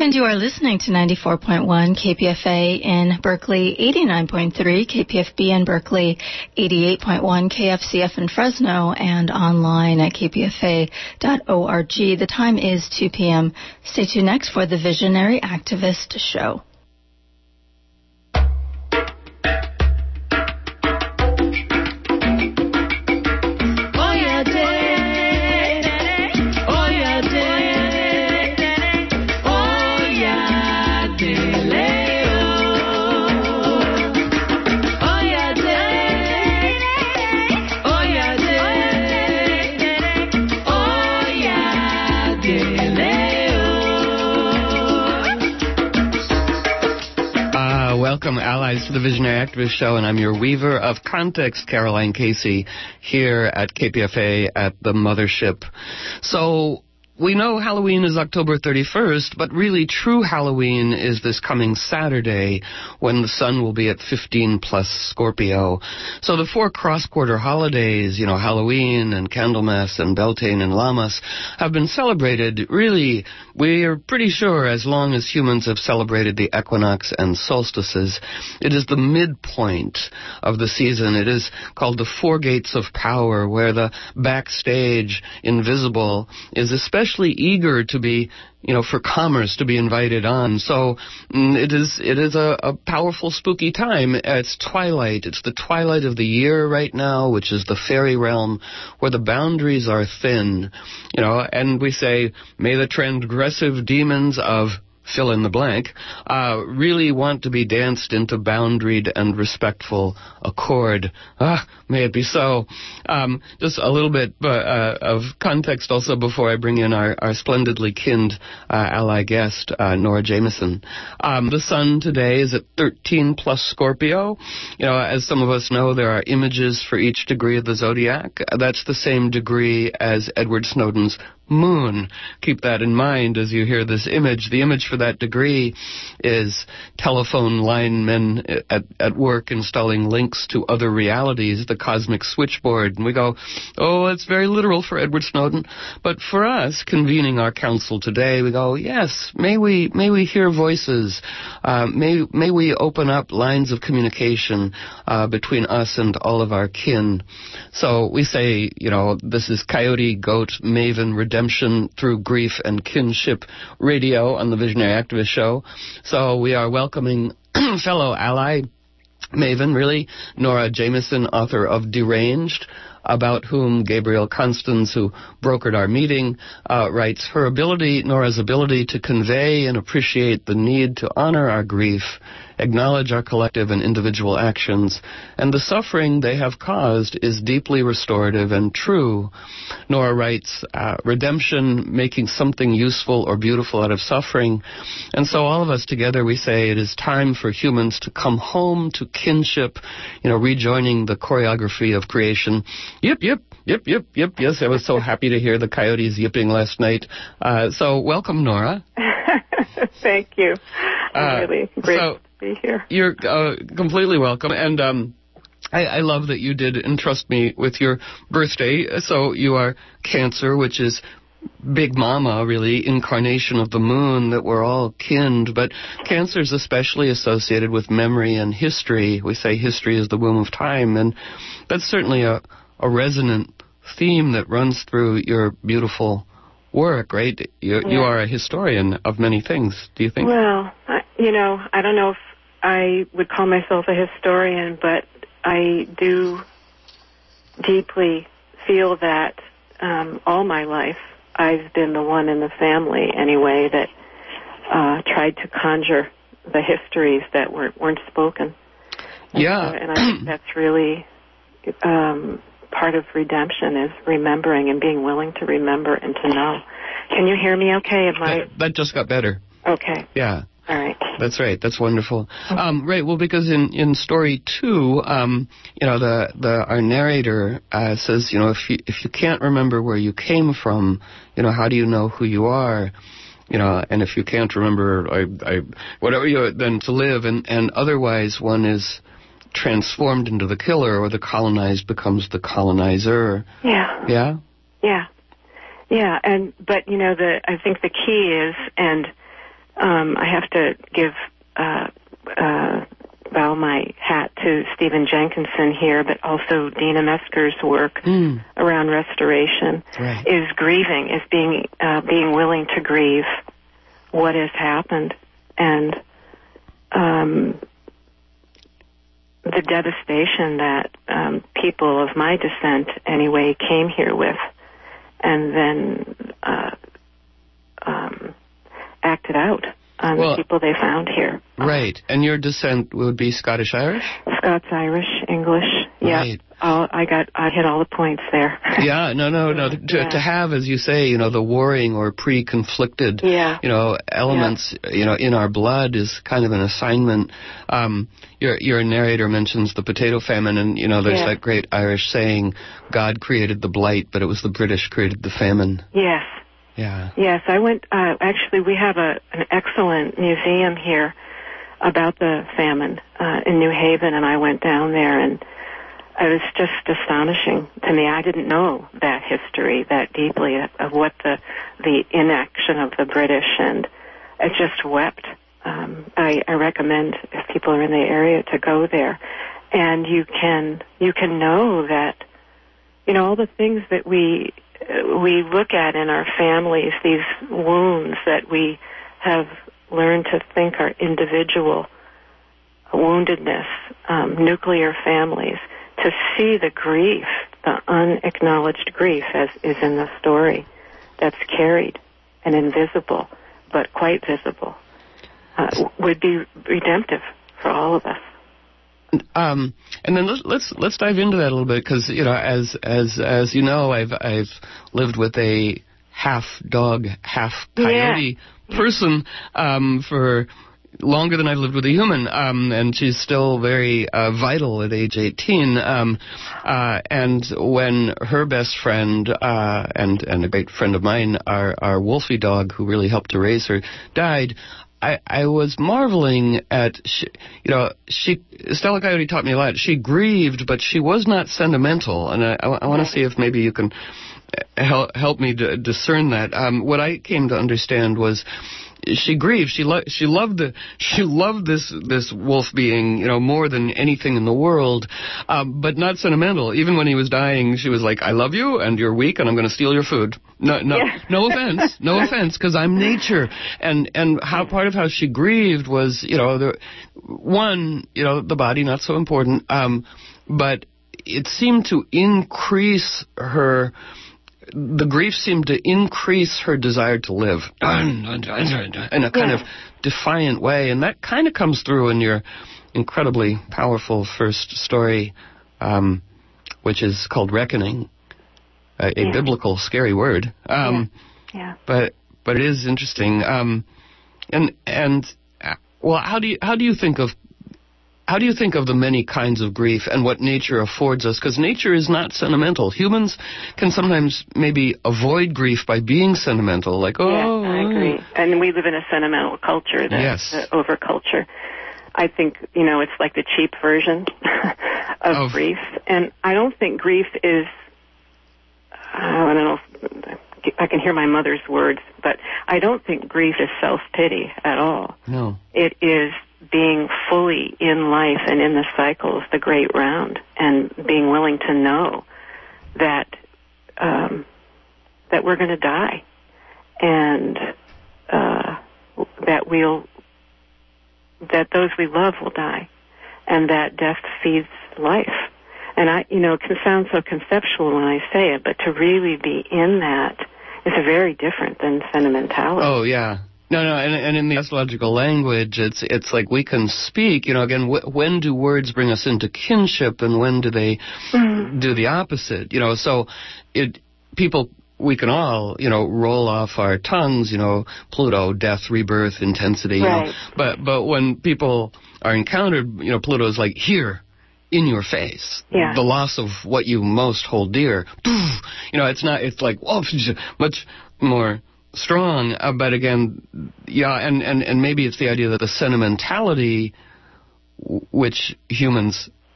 And you are listening to 94.1 KPFA in Berkeley, 89.3 KPFB in Berkeley, 88.1 KFCF in Fresno, and online at kpfa.org. The time is 2 p.m. Stay tuned next for the Visionary Activist Show. Welcome, allies, to the Visionary Activist Show, and I'm your weaver of context, Caroline Casey, here at KPFA at the Mothership. So, we know Halloween is October 31st, but really true Halloween is this coming Saturday when the sun will be at 15 plus Scorpio. So the four cross-quarter holidays, Halloween and Candlemas and Beltane and Lammas, have been celebrated, really, we're pretty sure, as long as humans have celebrated the equinox and solstices. It is the midpoint of the season. It is called the Four Gates of Power, where the backstage, invisible, is especially eager to be, for commerce to be invited on. So it is a powerful, spooky time. It's twilight. It's the twilight of the year right now, which is the fairy realm, where the boundaries are thin, and we say, may the transgressive demons of fill in the blank, really want to be danced into boundaried and respectful accord. May it be so. Just a little bit of context also before I bring in our splendidly kinned ally guest, Nora Jameson. The sun today is at 13 plus Scorpio. As some of us know, there are images for each degree of the zodiac. That's the same degree as Edward Snowden's moon. Keep that in mind as you hear this image. The image for that degree is telephone linemen at work installing links to other realities, the cosmic switchboard. And we go, oh, it's very literal for Edward Snowden. But for us, convening our council today, we go, yes, may we hear voices. May we open up lines of communication between us and all of our kin. So we say, this is Coyote, Goat, Maven, Redemption Through Grief and Kinship Radio on the Visionary Activist Show. So we are welcoming fellow ally, Maven, really, Nora Jameson, author of Deranged, about whom Gabriel Constance, who brokered our meeting, writes, Nora's ability to convey and appreciate the need to honor our grief, acknowledge our collective and individual actions, and the suffering they have caused is deeply restorative and true. Nora writes, redemption, making something useful or beautiful out of suffering. And so all of us together, we say it is time for humans to come home to kinship, rejoining the choreography of creation. Yip, yip, yip, yip, yip. Yes, I was so happy to hear the coyotes yipping last night. So welcome, Nora. Thank you. I'm really great to be here. You're completely welcome. And I love that you did entrust me with your birthday. So you are Cancer, which is Big Mama, really, incarnation of the moon, that we're all kinned. But Cancer is especially associated with memory and history. We say history is the womb of time. And that's certainly a resonant theme that runs through your beautiful work, right? You are a historian of many things, do you think? Well, I don't know if I would call myself a historian, but I do deeply feel that all my life I've been the one in the family, anyway, that tried to conjure the histories that weren't spoken. And I think that's really part of redemption, is remembering and being willing to remember and to know. Can you hear me okay? That just got better. Okay. Yeah. All right. That's right. That's wonderful. Right. Well, because in story 2, our narrator says, if you can't remember where you came from, how do you know who you are? And if you can't remember, whatever, then to live, and otherwise one is transformed into the killer, or the colonized becomes the colonizer. Yeah. Yeah? Yeah. Yeah. But I think the key is, and I have to give bow my hat to Stephen Jenkinson here, but also Dina Mesker's work around restoration is grieving, is being willing to grieve what has happened, and the devastation that people of my descent, anyway, came here with, and then acted out on the people they found here. Right. And your descent would be Scottish-Irish? Scots-Irish, English. Yeah. Right. I hit all the points there. Yeah, no. To have, as you say, the warring or pre-conflicted, elements, in our blood is kind of an assignment. Your narrator mentions the potato famine, and, there's that great Irish saying, God created the blight, but it was the British created the famine. Yes. Yeah. Yes, I went, actually we have an excellent museum here about the famine in New Haven, and I went down there, and it was just astonishing to me. I didn't know that history that deeply of what the inaction of the British, and I just wept. I recommend, if people are in the area, to go there, and you can know that, all the things that we look at in our families, these wounds that we have learned to think are individual woundedness, nuclear families, to see the grief, the unacknowledged grief, as is in the story, that's carried and invisible, but quite visible, would be redemptive for all of us. And then let's dive into that a little bit, because as you know, I've lived with a half dog, half coyote person for longer than I've lived with a human, and she's still very vital at age 18. And when her best friend and a great friend of mine, our Wolfie dog, who really helped to raise her, died, I was marveling at, Stella Coyote taught me a lot. She grieved, but she was not sentimental, and I want to see if maybe you can help me discern that. What I came to understand was, she grieved. She loved this wolf being, more than anything in the world, but not sentimental. Even when he was dying, she was like, "I love you, and you're weak, and I'm going to steal your food." No offense, because I'm nature. And how part of how she grieved was, the body not so important, but it seemed to increase her. The grief seemed to increase her desire to live in a kind of defiant way, and that kind of comes through in your incredibly powerful first story, which is called Reckoning, a biblical scary word. But it is interesting. Well, how do you think of the many kinds of grief and what nature affords us? Because nature is not sentimental. Humans can sometimes maybe avoid grief by being sentimental, like, I agree. And we live in a sentimental culture, the overculture. I think, it's like the cheap version of grief. And I don't think grief is, I don't know if I can hear my mother's words, but I don't think grief is self-pity at all. No. It is being fully in life and in the cycles, the great round, and being willing to know that that we're going to die, and that those we love will die, and that death feeds life. And it can sound so conceptual when I say it, but to really be in that is very different than sentimentality. Oh, yeah. No, and in the astrological language, it's like we can speak, again, when do words bring us into kinship, and when do they do the opposite? So we can all, roll off our tongues, Pluto, death, rebirth, intensity, right. But when people are encountered, Pluto's like, here, in your face, the loss of what you most hold dear. It's like, whoa, much more strong, but again, and maybe it's the idea that the sentimentality which humans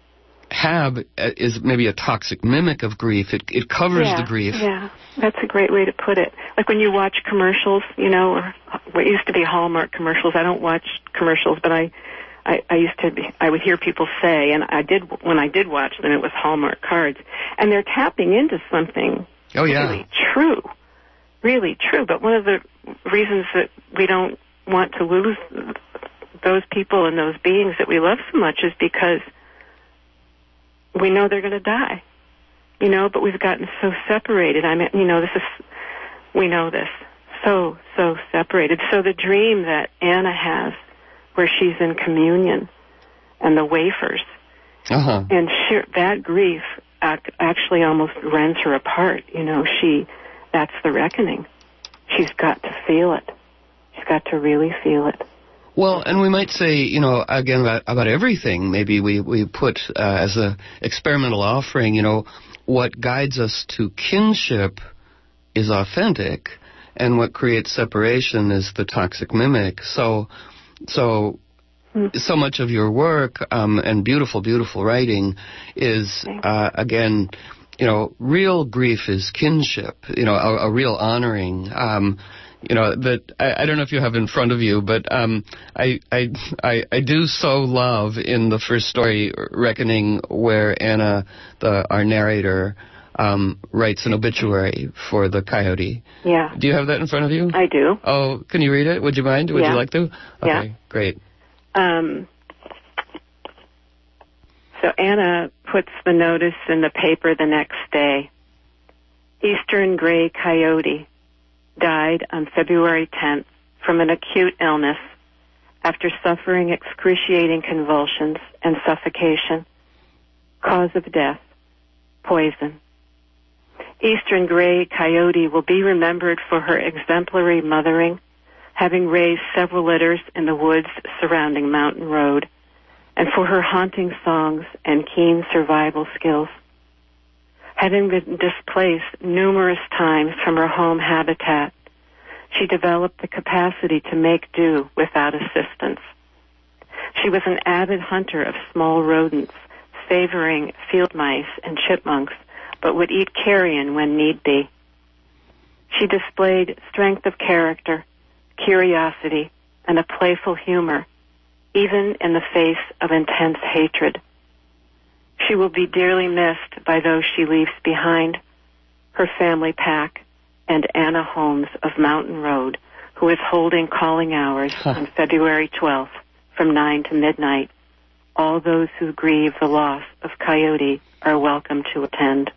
have is maybe a toxic mimic of grief. It covers the grief. Yeah, that's a great way to put it. Like when you watch commercials, or what used to be Hallmark commercials. I don't watch commercials, but I would hear people say, and when I did watch them, it was Hallmark cards, and they're tapping into something really true. But one of the reasons that we don't want to lose those people and those beings that we love so much is because we know they're going to die, but we've gotten so separated. We know this, so separated. So the dream that Anna has, where she's in communion and the wafers, and that grief actually almost rends her apart. That's the reckoning. She's got to feel it. She's got to really feel it. Well, and we might say, again, about everything, maybe we put as a experimental offering, what guides us to kinship is authentic, and what creates separation is the toxic mimic. So much of your work and beautiful, beautiful writing is, again, real grief is kinship, a real honoring. That I don't know if you have in front of you, but I do so love in the first story, Reckoning, where Anna, our narrator, writes an obituary for the coyote. Yeah. Do you have that in front of you? I do. Oh, can you read it? Would you mind? Would you like to? Okay, great. So Anna puts the notice in the paper the next day. Eastern gray coyote died on February 10th from an acute illness after suffering excruciating convulsions and suffocation. Cause of death, poison. Eastern gray coyote will be remembered for her exemplary mothering, having raised several litters in the woods surrounding Mountain Road, and for her haunting songs and keen survival skills. Having been displaced numerous times from her home habitat, she developed the capacity to make do without assistance. She was an avid hunter of small rodents, favoring field mice and chipmunks, but would eat carrion when need be. She displayed strength of character, curiosity, and a playful humor, even in the face of intense hatred. She will be dearly missed by those she leaves behind, her family pack, and Anna Holmes of Mountain Road, who is holding calling hours on February 12th from 9 to midnight. All those who grieve the loss of Coyote are welcome to attend.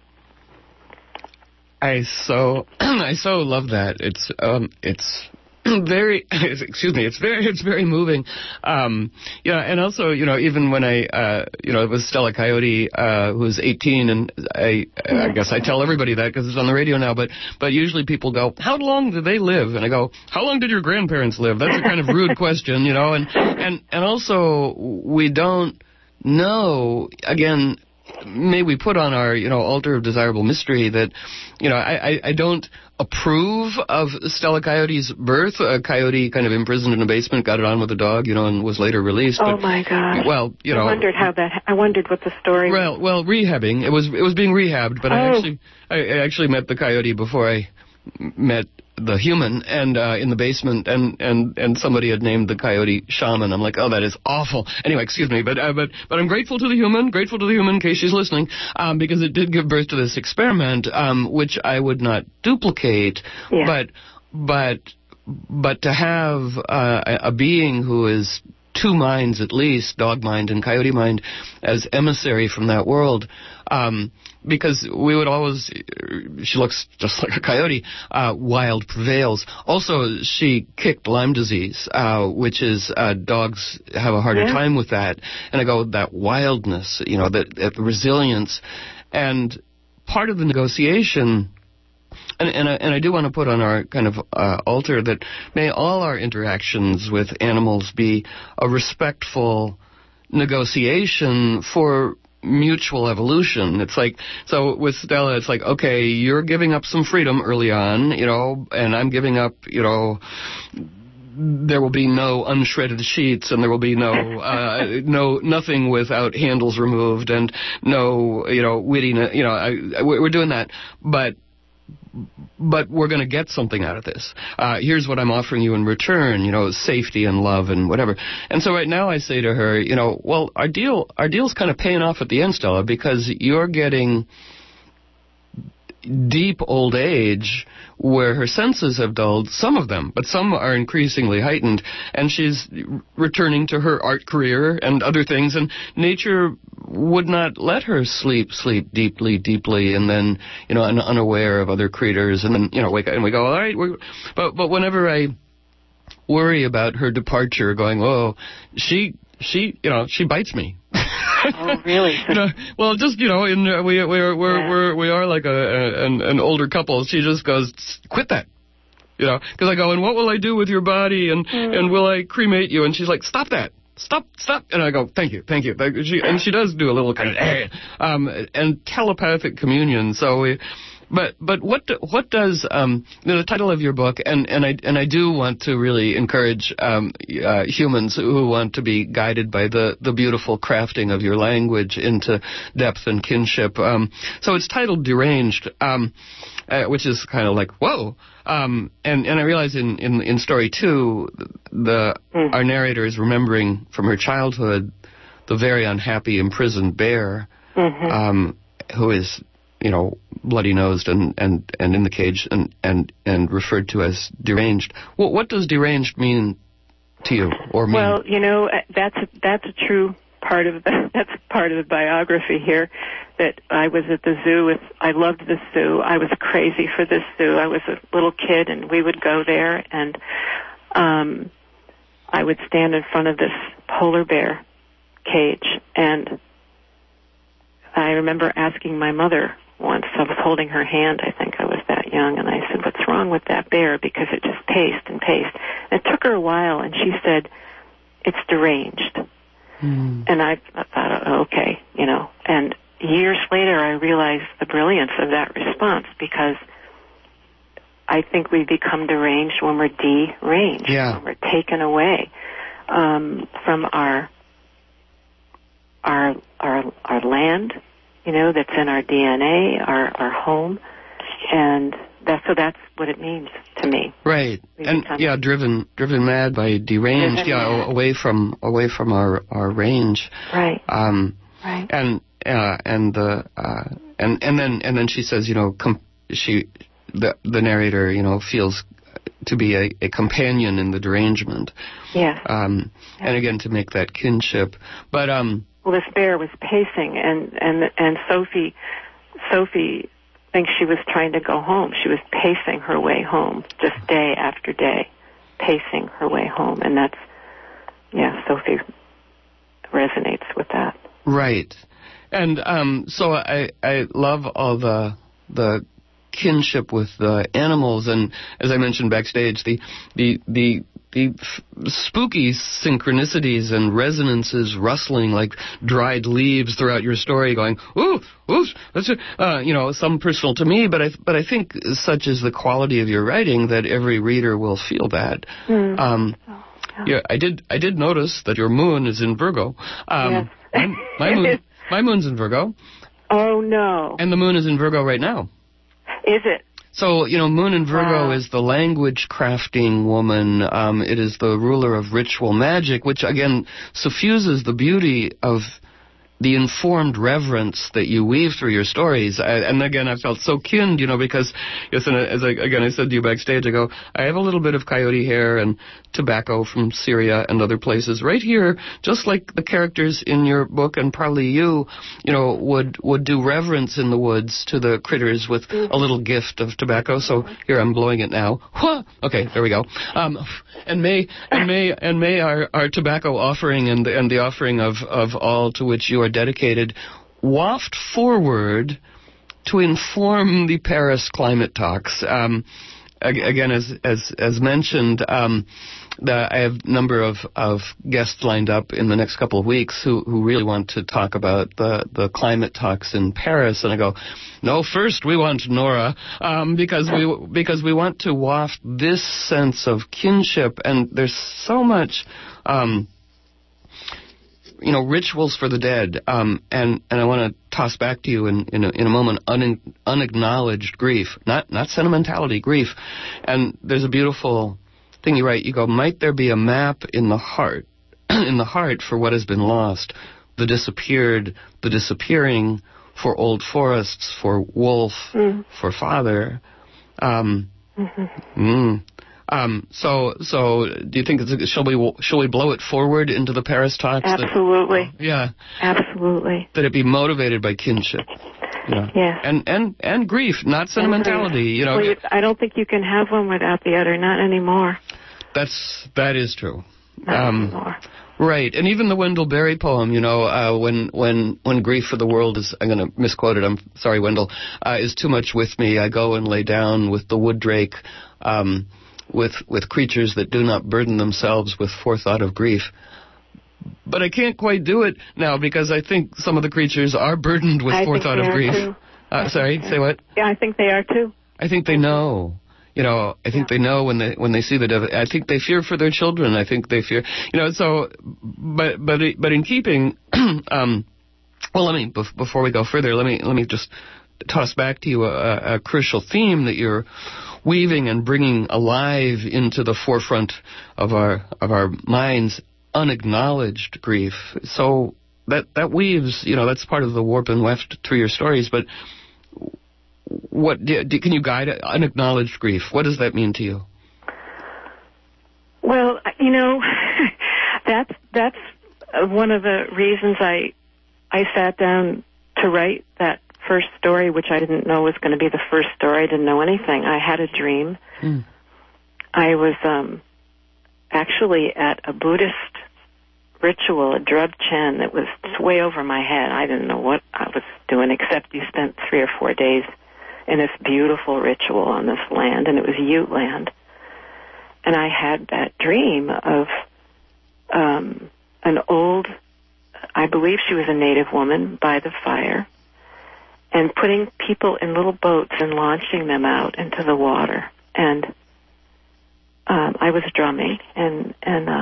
I so love that. It's very, it's very moving. And also, even when it was Stella Coyote, who's 18, and I guess I tell everybody that because it's on the radio now, but usually people go, how long did they live? And I go, how long did your grandparents live? That's a kind of rude question, and also we don't know, again, may we put on our, altar of desirable mystery that, I don't approve of Stella Coyote's birth. A coyote kind of imprisoned in a basement, got it on with a dog, and was later released. Oh, my God. Well, I wondered what the story was. Well, rehabbing. It was being rehabbed, but I actually met the coyote before I met the human, and in the basement, and somebody had named the coyote Shaman. I'm like, oh, that is awful. Anyway, excuse me, but I'm grateful to the human in case she's listening, because it did give birth to this experiment, which I would not duplicate, but to have a being who is two minds at least, dog mind and coyote mind, as emissary from that world, because we would always, she looks just like a coyote, wild prevails. Also, she kicked Lyme disease, which is, dogs have a harder time with that. And I go, that wildness, that resilience. And part of the negotiation, and I do want to put on our kind of altar that may all our interactions with animals be a respectful negotiation for mutual evolution. It's like, so with Stella, it's like, okay, you're giving up some freedom early on, and I'm giving up, there will be no unshredded sheets, and there will be nothing without handles removed, and no, wittiness. We're doing that, but we're going to get something out of this. Here's what I'm offering you in return, safety and love and whatever. And so right now I say to her, well, our deal's kind of paying off at the end, Stella, because you're getting deep old age where her senses have dulled, some of them, but some are increasingly heightened, and she's returning to her art career and other things, and nature would not let her sleep deeply, and then, unaware of other creatures, and then, wake up, and we go, all right, but whenever I worry about her departure, going, oh, she bites me. Oh, really? Well, just we are like an older couple. She just goes, quit that, because I go, and what will I do with your body, and will I cremate you? And she's like, stop that. Stop. And I go, thank you. And she does do a little kind of, and telepathic communion. So But what does the title of your book, and I do want to really encourage humans who want to be guided by the beautiful crafting of your language into depth and kinship. So it's titled Deranged, which is kind of like whoa. And I realize in story 2, our narrator is remembering from her childhood the very unhappy imprisoned bear, who is bloody-nosed and in the cage and referred to as deranged. Well, what does deranged mean to you, or mean? Well, that's a true part of that's part of the biography here. That I was at the zoo I loved the zoo. I was crazy for this zoo. I was a little kid, and we would go there, and I would stand in front of this polar bear cage, and I remember asking my mother once, I was holding her hand, I think I was that young, and I said, what's wrong with that bear? Because it just paced and paced. And it took her a while, and she said, it's deranged. And I thought, okay, and years later I realized the brilliance of that response, because I think we become deranged when we're deranged, when we're taken away from our land, that's in our DNA, our home, and that's what it means to me. Right, and driven mad by deranged, away from our range. Right. Right. And then she says, the narrator, feels to be a companion in the derangement. Yeah. And again, to make that kinship, but well, this bear was pacing, and Sophie thinks she was trying to go home. She was pacing her way home, just day after day, pacing her way home, and that's, Sophie resonates with that. Right, and so I love all the kinship with the animals, and as I mentioned backstage, the spooky synchronicities and resonances rustling like dried leaves throughout your story, going, ooh, that's some personal to me, but I think such is the quality of your writing that every reader will feel that. I did notice that your moon is in Virgo. Yes. My moon's in Virgo. Oh no! And the moon is in Virgo right now. Is it? So, Moon in Virgo is the language crafting woman. It is the ruler of ritual magic, which, again, suffuses the beauty of the informed reverence that you weave through your stories. And again, I felt so kinned, because, as I said to you backstage, I go, I have a little bit of coyote hair and tobacco from Syria and other places right here, just like the characters in your book, and probably you, would do reverence in the woods to the critters with a little gift of tobacco. So here, I'm blowing it now. Okay, there we go. And may our tobacco offering and the offering of all to which you are dedicated waft forward to inform the Paris climate talks. Again, as mentioned, I have a number of guests lined up in the next couple of weeks who really want to talk about the climate talks in Paris, and I go, no, first we want Nora, because we want to waft this sense of kinship, and there's so much, rituals for the dead, and I want to toss back to you in a moment unacknowledged grief, not sentimentality, grief, and there's a beautiful thing you write. You go, might there be a map in the heart, for what has been lost, the disappeared, the disappearing, for old forests, for wolf, for father. So do you think shall we blow it forward into the Paris talks? Absolutely. Absolutely. That it be motivated by kinship. Yes. And grief, not sentimentality. Well, I don't think you can have one without the other, not anymore. That is true. Not anymore. Right, and even the Wendell Berry poem, when grief for the world is, I'm going to misquote it, I'm sorry, Wendell, is too much with me, I go and lay down with the wood drake, with creatures that do not burden themselves with forethought of grief. But I can't quite do it now because I think some of the creatures are burdened with forethought of grief. Sorry, say what? Yeah, I think they are too. I think they know. I think they know when they see the devil. I think they fear for their children. I think they fear. So, but in keeping, before we go further, let me just toss back to you a crucial theme that you're weaving and bringing alive into the forefront of our minds: unacknowledged grief. So that weaves. That's part of the warp and weft through your stories, but. What can you guide unacknowledged grief? What does that mean to you? Well, that's one of the reasons I sat down to write that first story, which I didn't know was going to be the first story. I didn't know anything. I had a dream. I was actually at a Buddhist ritual, a Drub Chen, that was way over my head. I didn't know what I was doing, except you spent 3 or 4 days in this beautiful ritual on this land, and it was Ute land. And I had that dream of an old, I believe she was a native woman, by the fire, and putting people in little boats and launching them out into the water. And I was drumming, and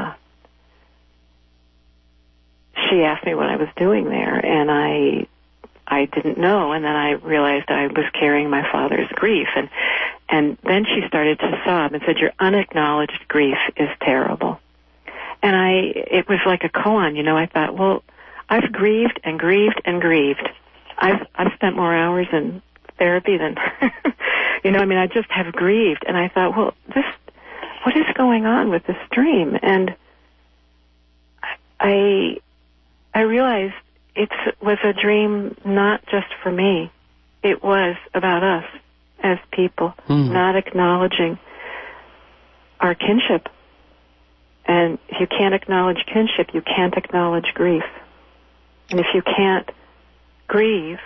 she asked me what I was doing there, and I didn't know, and then I realized I was carrying my father's grief, and then she started to sob and said, "Your unacknowledged grief is terrible." And it was like a koan, I thought, well, I've grieved and grieved and grieved. I've spent more hours in therapy than, I just have grieved, and I thought, well, what is going on with this dream? And I realized it was a dream not just for me. It was about us as people, not acknowledging our kinship. And if you can't acknowledge kinship, you can't acknowledge grief. And if you can't grieve,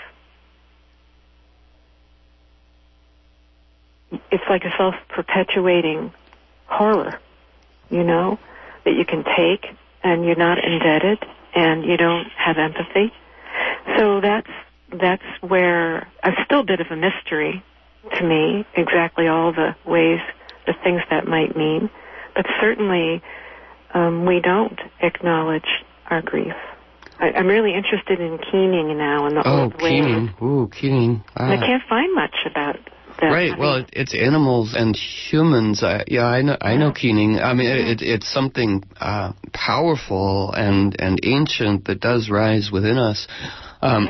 it's like a self-perpetuating horror, that you can take, and you're not indebted, and you don't have empathy. So that's where it's still a bit of a mystery to me, exactly all the ways, the things that might mean. But certainly we don't acknowledge our grief. I'm really interested in keening now and the old ways. Keening. Ooh, keening. I can't find much about that. Right. Well, it's animals and humans. I know keening. I mean, it's something powerful and ancient that does rise within us. Well,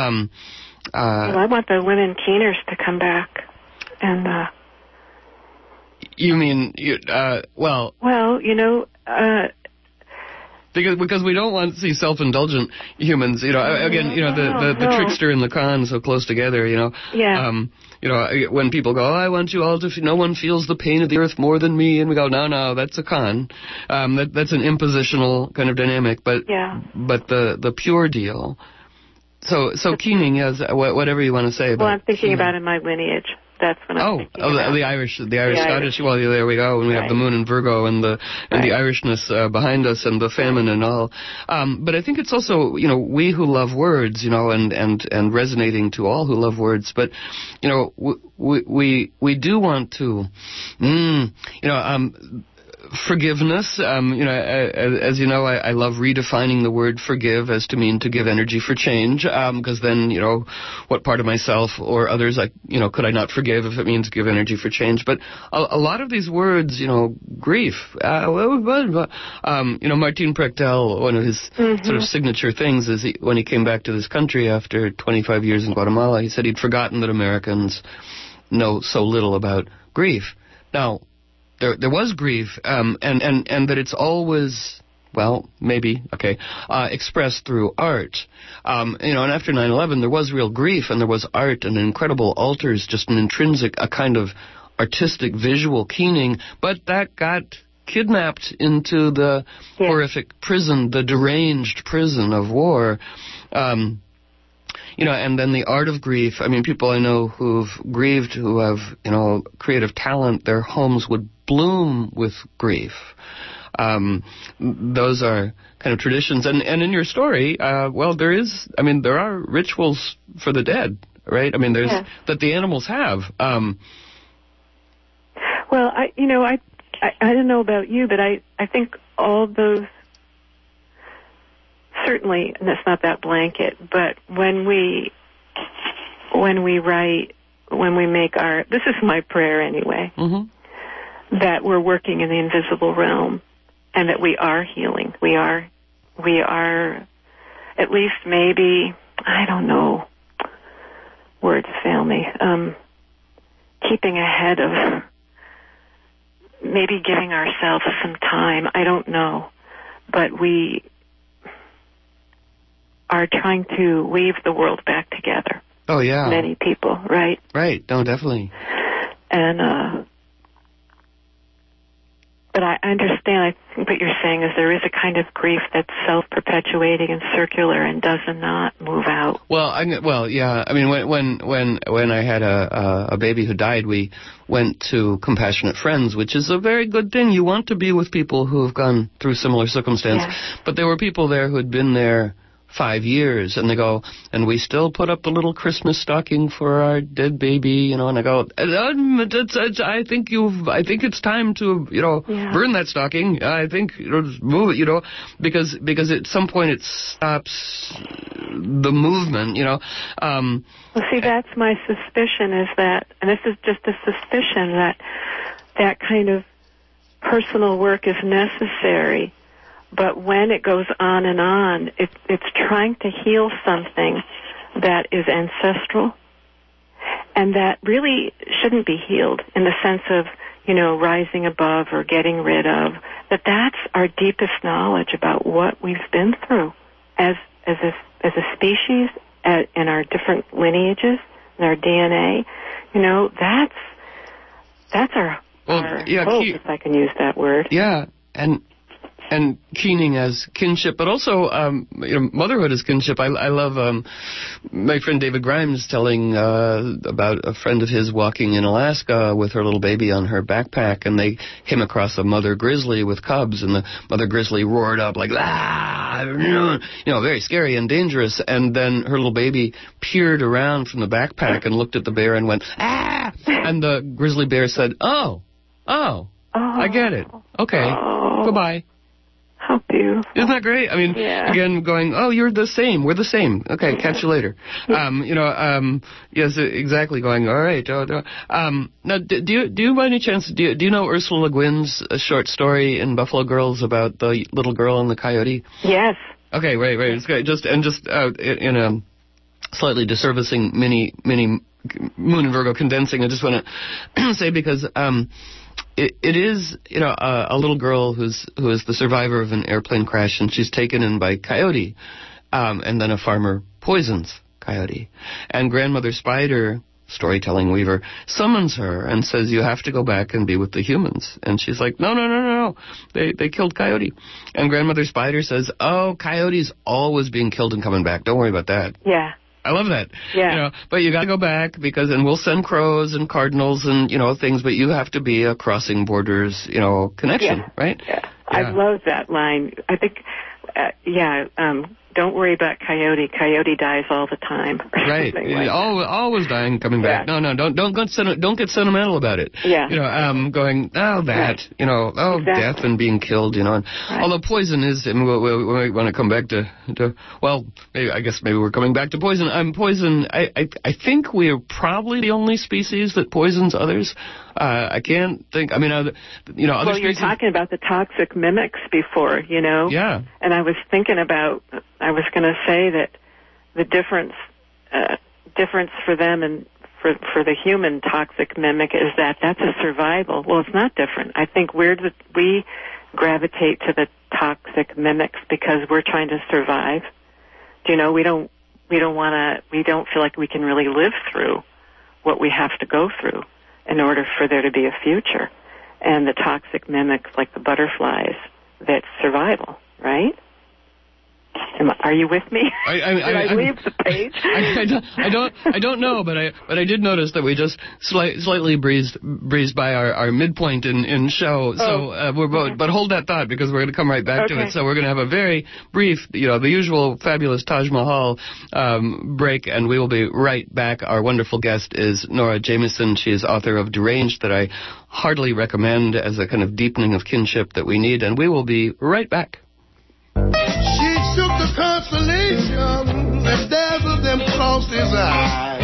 I want the women keeners to come back, and. You mean well? Well, Because we don't want to see self-indulgent humans, the trickster and the con so close together, Yeah. When people go, I want you all to, no one feels the pain of the earth more than me, and we go, no, that's a con. That's an impositional kind of dynamic, but the pure deal. So keening, yes, whatever you want to say. Well, I'm thinking about in my lineage. That's when I'm thinking about. The Irish Scottish. Well, there we go. And we have the moon in Virgo and the Irishness behind us and the famine and all. But I think it's also, we who love words, and resonating to all who love words. But, we do want to, forgiveness, as you know, I love redefining the word forgive as to mean to give energy for change, because then, what part of myself or others, could I not forgive if it means give energy for change? But a lot of these words, grief, Martin Prechtel, one of his sort of signature things is when he came back to this country after 25 years in Guatemala, he said he'd forgotten that Americans know so little about grief. Now, there was grief, and that it's always, expressed through art. And after 9/11, there was real grief, and there was art and incredible altars, just an intrinsic, a kind of artistic, visual keening, but that got kidnapped into the horrific prison, the deranged prison of war. And then the art of grief. I mean, people I know who've grieved, who have, creative talent, their homes would bloom with grief. Those are kind of traditions. And in your story, there are rituals for the dead, right? I mean, there's that the animals have. Well, I don't know about you, but I think all those, certainly, and that's not that blanket, but when we write, when we make art, this is my prayer anyway, that we're working in the invisible realm and that we are healing. We are at least maybe, I don't know, words fail me, keeping ahead of, maybe giving ourselves some time, I don't know, but we are trying to weave the world back together. Oh, yeah. Many people, right? Right. No, definitely. And, but I understand, I think what you're saying is there is a kind of grief that's self-perpetuating and circular and does not move out. Well, yeah. I mean, when I had a baby who died, we went to Compassionate Friends, which is a very good thing. You want to be with people who have gone through similar circumstance. Yes. But there were people there who had been there 5 years, and they go, and we still put up the little Christmas stocking for our dead baby, and I go, I think it's time to, burn that stocking. I think, move it, because at some point it stops the movement, Well, see, that's my suspicion is that, and this is just a suspicion, that kind of personal work is necessary. But when it goes on and on, it's trying to heal something that is ancestral and that really shouldn't be healed in the sense of, rising above or getting rid of. That's our deepest knowledge about what we've been through as a species in our different lineages, in our DNA. That's our hope, if I can use that word. Yeah, and keening as kinship, but also, motherhood as kinship. I love my friend David Grimes telling about a friend of his walking in Alaska with her little baby on her backpack, and they came across a mother grizzly with cubs, and the mother grizzly roared up like, very scary and dangerous, and then her little baby peered around from the backpack and looked at the bear and went, ah! And the grizzly bear said, oh, I get it. Okay, goodbye. How beautiful. Isn't that great? I mean, again, going, you're the same. We're the same. Okay, catch you later. Yes, exactly, going, all right. Now, do you by any chance, do you know Ursula Le Guin's short story in Buffalo Girls about the little girl and the coyote? Yes. Okay, right. It's great. Just in a slightly disservicing mini Moon and Virgo condensing, I just want to say because, it is, a little girl who is the survivor of an airplane crash, and she's taken in by coyote, and then a farmer poisons coyote. And Grandmother Spider, storytelling weaver, summons her and says, you have to go back and be with the humans. And she's like, no. They killed coyote. And Grandmother Spider says, coyote's always being killed and coming back. Don't worry about that. Yeah. I love that. Yeah. You know, but you got to go back and we'll send crows and cardinals and, things, but you have to be a crossing borders, connection, right? Yeah. I love that line. I think, don't worry about Coyote. Coyote dies all the time. Right. Like always dying, coming back. No, don't get sentimental about it. Yeah. Going, that, exactly. death and being killed, Right. Although poison is, and we want to come back to maybe we're coming back to poison. Poison, I think we're probably the only species that poisons others. I can't think, other well, species. You're talking about the toxic mimics before, Yeah. And I was thinking I was going to say that the difference for them and for the human toxic mimic is that that's a survival. Well, it's not different. I think we gravitate to the toxic mimics because we're trying to survive. We don't feel like we can really live through what we have to go through in order for there to be a future. And the toxic mimics, like the butterflies, that's survival, right? Are you with me? Did I leave the page? I don't know, but I did notice that we just slightly breezed by our midpoint in show. So but hold that thought because we're going to come right back to it. So we're going to have a very brief, the usual fabulous Taj Mahal break, and we will be right back. Our wonderful guest is Nora Jameson. She is author of Deranged, that I heartily recommend as a kind of deepening of kinship that we need, and we will be right back. Shook the constellation and dazzled them across his eyes.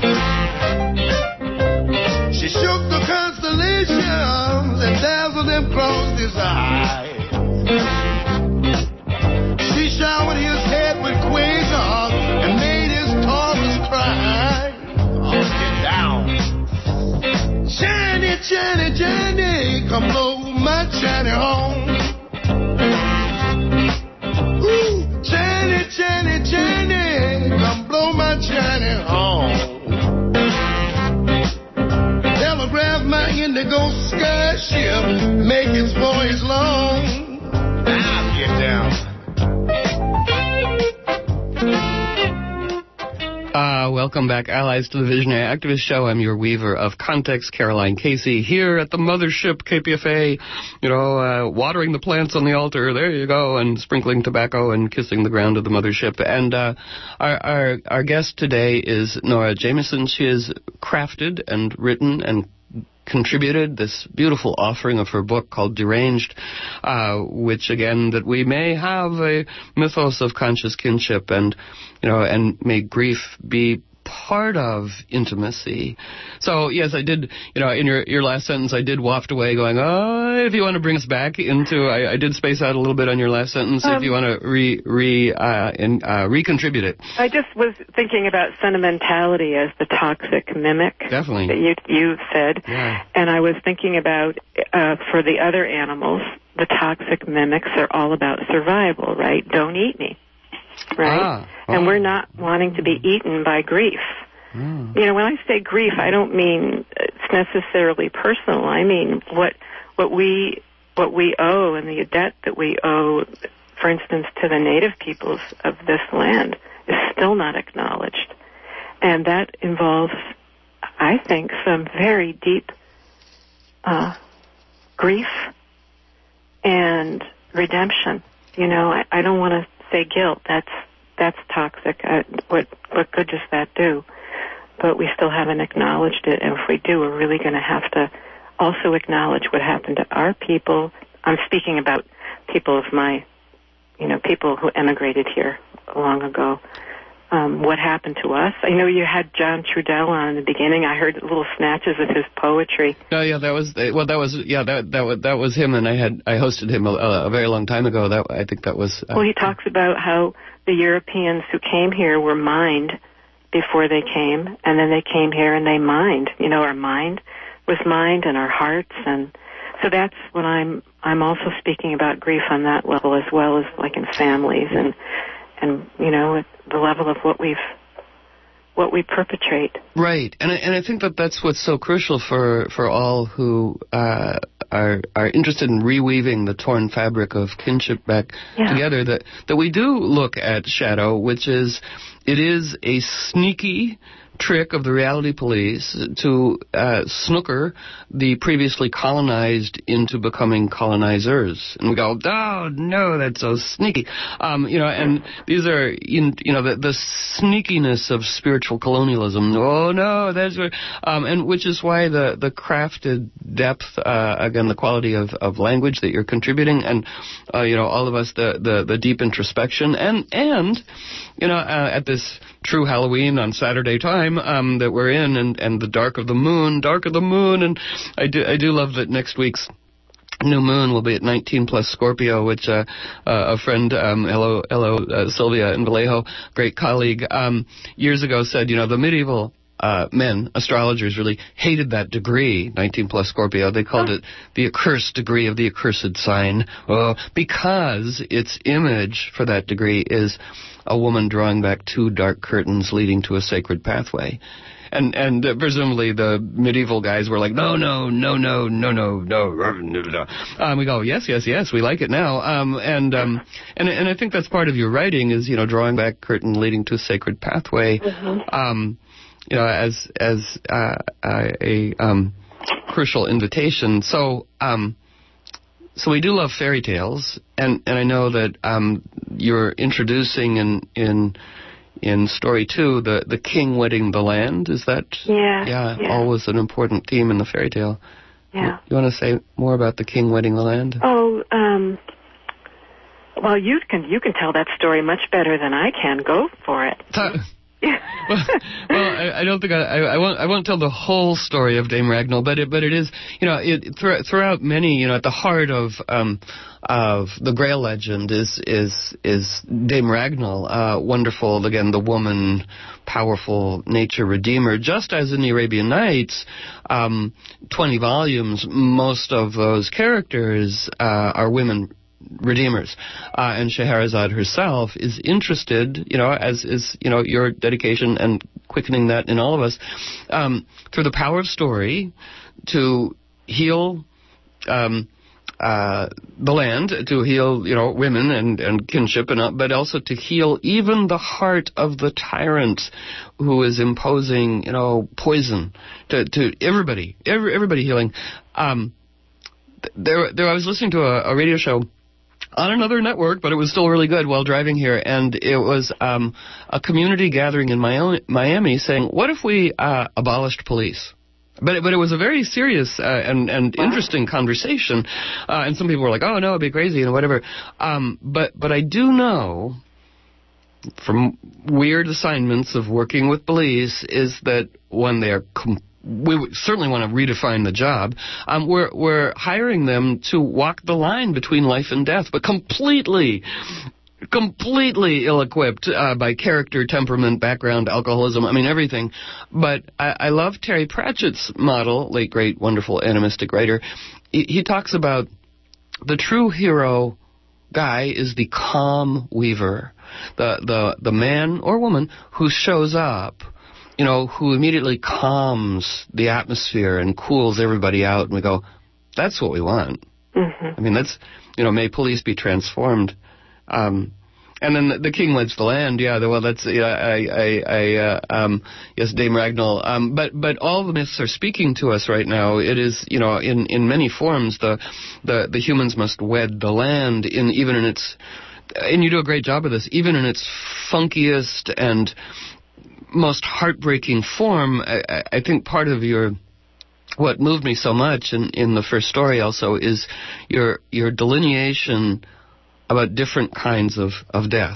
She shook the constellations and dazzled them across his eyes. She showered his head with quasars and made his taurus cry. Oh, get down. Shiny, shiny, shiny, come blow my shiny home. Jenny, Jenny, come blow my Jenny home. Telegraph my indigo sky ship, make its voyage long. I'll get down. Welcome back, allies, to the Visionary Activist Show. I'm your weaver of context, Caroline Casey, here at the mothership, KPFA, watering the plants on the altar, there you go, and sprinkling tobacco and kissing the ground of the mothership. And our guest today is Nora Jameson. She has crafted and written and contributed this beautiful offering of her book called Deranged, which, again, that we may have a mythos of conscious kinship and may grief be part of intimacy. So, yes, I did, in your last sentence, I did waft away going, if you want to bring us back into, I did space out a little bit on your last sentence, if you want to recontribute it. I just was thinking about sentimentality as the toxic mimic. Definitely. That you said. Yeah. And I was thinking about, for the other animals, the toxic mimics are all about survival, right? Don't eat me. Right? And we're not wanting to be eaten by grief. When I say grief, I don't mean it's necessarily personal. I mean what we owe and the debt that we owe, for instance, to the native peoples of this land is still not acknowledged. And that involves, I think, some very deep grief and redemption. I don't want to say guilt. That's toxic. What good does that do? But we still haven't acknowledged it, and if we do, we're really going to have to also acknowledge what happened to our people. I'm speaking about people of my, people who emigrated here long ago. What happened to us? I know you had John Trudell on in the beginning. I heard little snatches of his poetry. No, yeah, that was him, and I hosted him a very long time ago. I think that was. Well, he talks about how the Europeans who came here were mined before they came, and then they came here and they mined. Our mind was mined, and our hearts, and so that's what I'm also speaking about grief on that level as well as like in families and the level of what we perpetrate. Right, and I think that's what's so crucial for all who are interested in reweaving the torn fabric of kinship back together, that we do look at shadow, which is, it is a sneaky trick of the reality police to snooker the previously colonized into becoming colonizers. And we go, oh, no, that's so sneaky. And these are, the sneakiness of spiritual colonialism. Oh, no, that's where, and which is why the crafted depth, again, the quality of language that you're contributing, and, all of us, the deep introspection, and at this true Halloween on Saturday time, that we're in, and the dark of the moon, and I do love that next week's new moon will be at 19 plus Scorpio, which a friend, hello Sylvia in Vallejo, great colleague, years ago said, the medieval men, astrologers, really hated that degree, 19 plus Scorpio. They called it the accursed degree of the accursed sign, because its image for that degree is a woman drawing back two dark curtains leading to a sacred pathway. And presumably the medieval guys were like, no. We go, yes, we like it now. And I think that's part of your writing is, drawing back curtain leading to a sacred pathway. As a crucial invitation. So we do love fairy tales, and I know that you're introducing in story 2 the king wedding the land. Is that always an important theme in the fairy tale? Yeah. You want to say more about the king wedding the land? Oh, well, you can tell that story much better than I can. Go for it. I don't think I won't tell the whole story of Dame Ragnall, but it is, throughout many, at the heart of the Grail legend is Dame Ragnall, wonderful, again, the woman, powerful nature redeemer. Just as in the Arabian Nights, 20 volumes, most of those characters are women redeemers, and Scheherazade herself is interested, as is, your dedication and quickening that in all of us, through the power of story, to heal the land, to heal, women and kinship, but also to heal even the heart of the tyrant who is imposing, poison to everybody healing. There, I was listening to a radio show on another network, but it was still really good while driving here, and it was a community gathering in Miami saying, what if we abolished police? But it was a very serious and interesting conversation, and some people were like, oh, no, it'd be crazy, whatever. But I do know from weird assignments of working with police is that when they are we certainly want to redefine the job. We're hiring them to walk the line between life and death, but completely ill-equipped by character, temperament, background, alcoholism, everything. But I love Terry Pratchett's model, late, great, wonderful, animistic writer. He talks about the true hero guy is the calm weaver, the man or woman who shows up, who immediately calms the atmosphere and cools everybody out, and we go, that's what we want. Mm-hmm. That's, may police be transformed. And then the king weds the land. Yes, Dame Ragnall. But all the myths are speaking to us right now. It is, in many forms, the humans must wed the land even in its, and you do a great job of this, even in its funkiest and most heartbreaking form. I think part of what moved me so much in the first story also is your delineation about different kinds of death.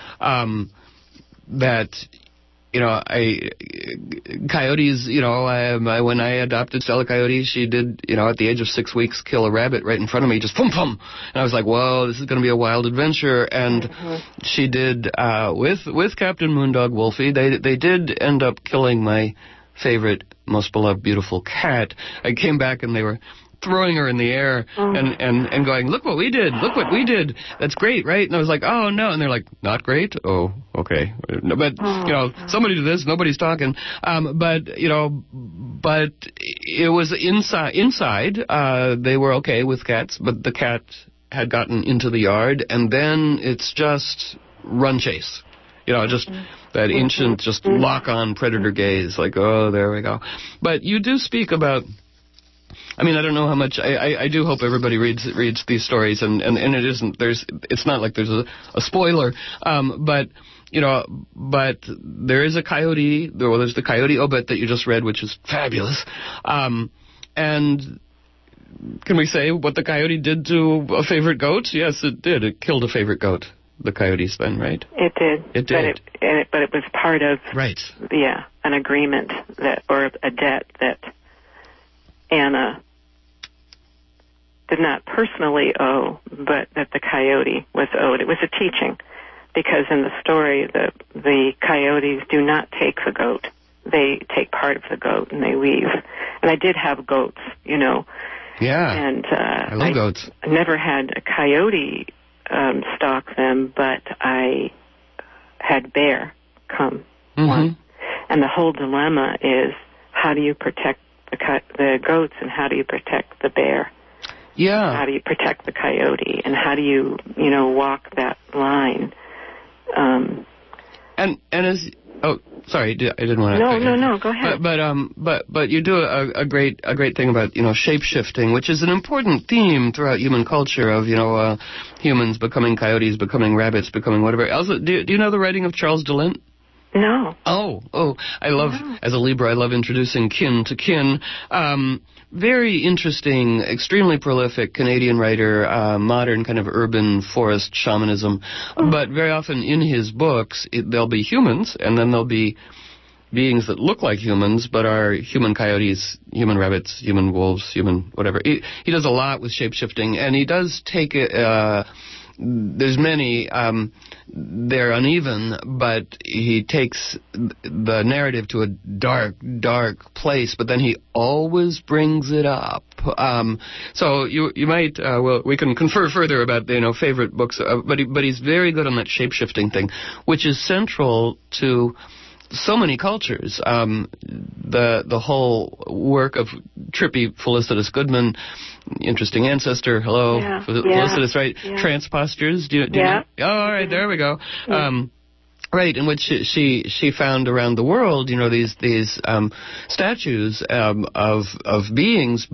Coyotes, when I adopted Stella Coyote, she did, at the age of 6 weeks, kill a rabbit right in front of me, just pum pum. And I was like, whoa, this is going to be a wild adventure. And she did, with Captain Moondog Wolfie, they did end up killing my favorite, most beloved, beautiful cat. I came back and they were throwing her in the air and going, look what we did, that's great, right? And I was like, oh no, and they're like, not great? Oh, okay. But somebody did this, nobody's talking. But but it was inside. They were okay with cats, but the cat had gotten into the yard, and then it's just run chase. Just that ancient, just lock-on predator gaze, like, oh, there we go. But you do speak about, I don't know how much, I do hope everybody reads these stories, and it isn't, it's not like there's a spoiler, but there is a coyote, there's the coyote obit that you just read, which is fabulous, and can we say what the coyote did to a favorite goat? Yes, it did. It killed a favorite goat. The coyotes then, right? It did. It did. But it was part of, right. Yeah, an agreement or a debt that Anna did not personally owe, but that the coyote was owed. It was a teaching, because in the story, the coyotes do not take the goat. They take part of the goat and they leave. And I did have goats, Yeah. And I love goats. I never had a coyote stalk them, but I had bear come once. And the whole dilemma is, how do you protect the goats, and how do you protect the bear? Yeah. How do you protect the coyote, and how do you walk that line? And as sorry, I didn't want to. No, go ahead. But you do a great thing about shape shifting, which is an important theme throughout human culture of humans becoming coyotes, becoming rabbits, becoming whatever. Also, do you know the writing of Charles DeLint? No. Oh, I love, as a Libra, I love introducing kin to kin. Very interesting, extremely prolific Canadian writer, modern kind of urban forest shamanism. But very often in his books, there'll be humans, and then there'll be beings that look like humans, but are human coyotes, human rabbits, human wolves, human whatever. He does a lot with shape-shifting, and he does take it, there's many, they're uneven, but he takes the narrative to a dark, dark place, but then he always brings it up. So you might, we can confer further about, favorite books, but he's very good on that shape-shifting thing, which is central to so many cultures. The whole work of trippy Felicitas Goodman, interesting ancestor. Hello, Felicitas, right? Yeah. Trance postures. Do you know? Oh, all right, there we go. Right, in which she found around the world, these statues of beings,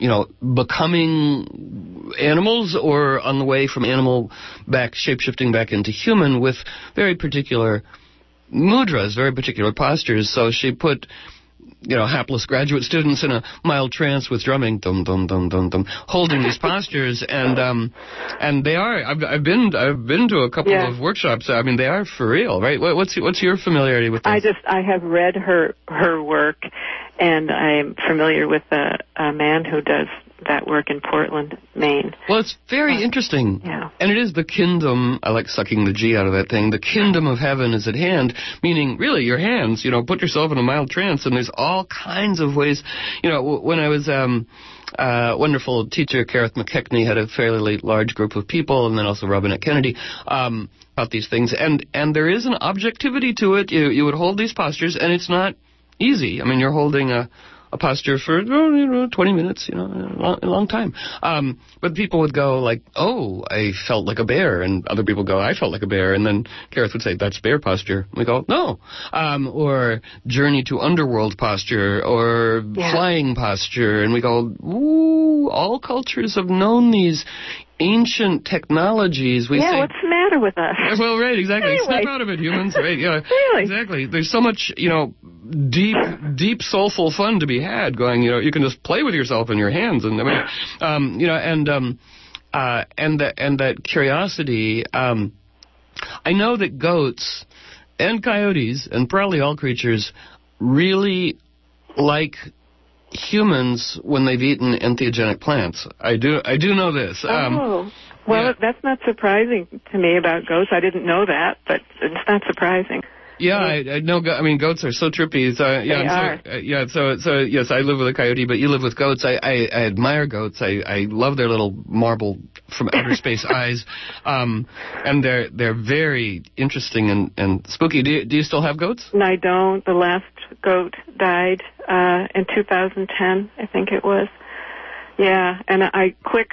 becoming animals or on the way from animal back, shape-shifting back into human with very particular mudras, very particular postures. So she put, hapless graduate students in a mild trance with drumming, dum dum dum dum dum, holding these postures, and they are. I've been to a couple of workshops. They are for real, right? What's your familiarity with this? I have read her work, and I'm familiar with a man who does that work in Portland, Maine. Well, it's very interesting. Yeah. And it is the kingdom, I like sucking the G out of that thing, the kingdom of heaven is at hand, meaning really your hands, put yourself in a mild trance, and there's all kinds of ways. When I was wonderful teacher, Kareth McKechnie, had a fairly large group of people, and then also Robinette Kennedy, about these things. And there is an objectivity to it. You would hold these postures, and it's not easy. You're holding a posture for 20 minutes, a long time. But people would go like, "Oh, I felt like a bear," and other people go, "I felt like a bear," and then Kareth would say, "That's bear posture." We go, "No," or journey to underworld posture, or flying posture, and we go, "Ooh, all cultures have known these ancient technologies." We say, what's the matter with us? Well, right, exactly. Anyway. Snap out of it, humans. Right? Yeah, really? Exactly. There's so much, deep, soulful fun to be had. Going, you can just play with yourself in your hands, and and that curiosity. I know that goats and coyotes and probably all creatures really like humans when they've eaten entheogenic plants. I do know this. That's not surprising to me about goats. I didn't know that, but it's not surprising. Yeah, I know. Goats are so trippy. They are. So yes, I live with a coyote, but you live with goats. I admire goats. I love their little marble from outer space eyes, and they're very interesting and spooky. Do you still have goats? No, I don't. The last goat died in 2010, I think it was. Yeah, and I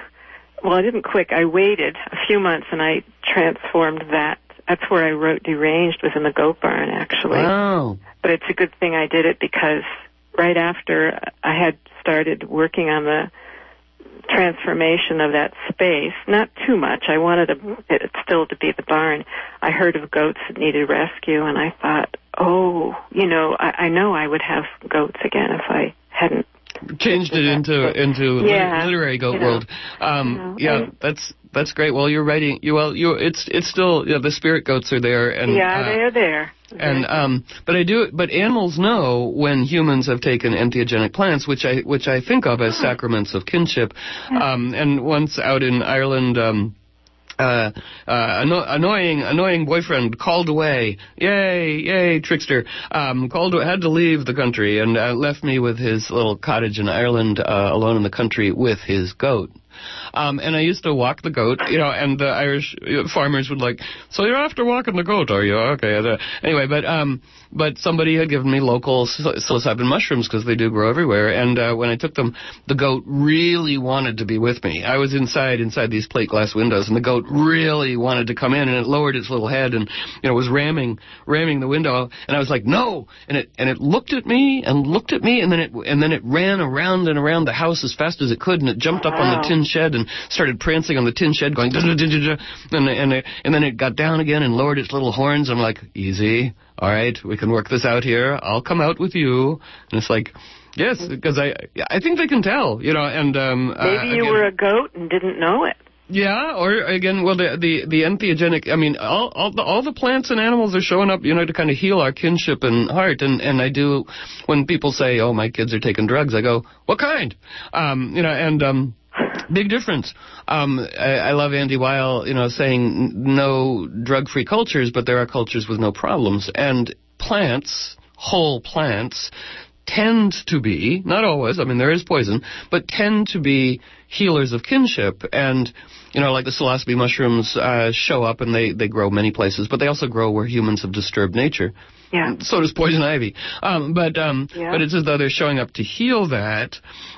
waited a few months and I transformed that. That's where I wrote Deranged, was in the goat barn, actually. Wow. But it's a good thing I did it, because right after I had started working on the transformation of that space, not too much, I wanted it still to be the barn, I heard of goats that needed rescue, and I thought, I know I would have goats again if I hadn't changed it into literary goat world. That's great. Well, you're writing. It's still the spirit goats are there, and they are there. But animals know when humans have taken entheogenic plants, which I think of as sacraments of kinship. And once out in Ireland. Annoying boyfriend called away. Yay, trickster. Had to leave the country and left me with his little cottage in Ireland, alone in the country with his goat. And I used to walk the goat, and the Irish farmers would so you're after walking the goat, are you? Okay. Anyway, but somebody had given me local psilocybin mushrooms, because they do grow everywhere, and when I took them, the goat really wanted to be with me. I was inside these plate glass windows, and the goat really wanted to come in, and it lowered its little head and, was ramming the window, and I was like, no, and it looked at me, and then it ran around and around the house as fast as it could, and it jumped up on the tin shed and started prancing on the tin shed, going and then it got down again and lowered its little horns. I'm like, easy, all right, we can work this out here. I'll come out with you. And it's like, yes, because I think they can tell, and maybe you were a goat and didn't know it. Yeah, or again, well, the entheogenic. I mean, all the plants and animals are showing up, to kind of heal our kinship and heart. And I do, when people say, "Oh, my kids are taking drugs," I go, "What kind?" Big difference. I love Andy Weil, saying no drug-free cultures, but there are cultures with no problems. And plants, whole plants, tend to be, not always, I mean, there is poison, but tend to be healers of kinship. And, like the psilocybe mushrooms show up and they grow many places, but they also grow where humans have disturbed nature. Yeah. So does poison ivy. But it's as though they're showing up to heal that.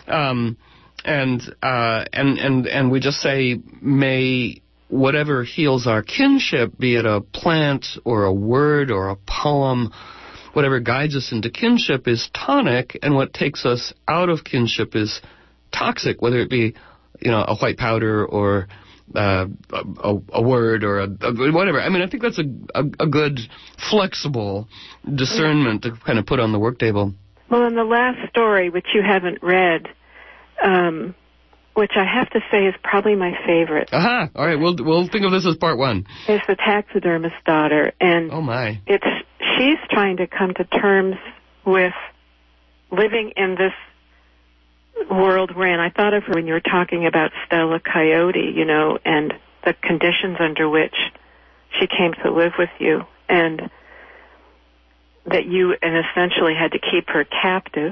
And we just say, may whatever heals our kinship, be it a plant or a word or a poem, whatever guides us into kinship is tonic, and what takes us out of kinship is toxic, whether it be, a white powder or a word or a whatever. I mean, I think that's a good, flexible discernment to kind of put on the work table. Well, in the last story, which you haven't read, which I have to say is probably my favorite. Aha! All right, we'll think of this as part one. It's the taxidermist's daughter, and oh my, she's trying to come to terms with living in this world we're in. I thought of her when you were talking about Stella Coyote, and the conditions under which she came to live with you, and that you essentially had to keep her captive,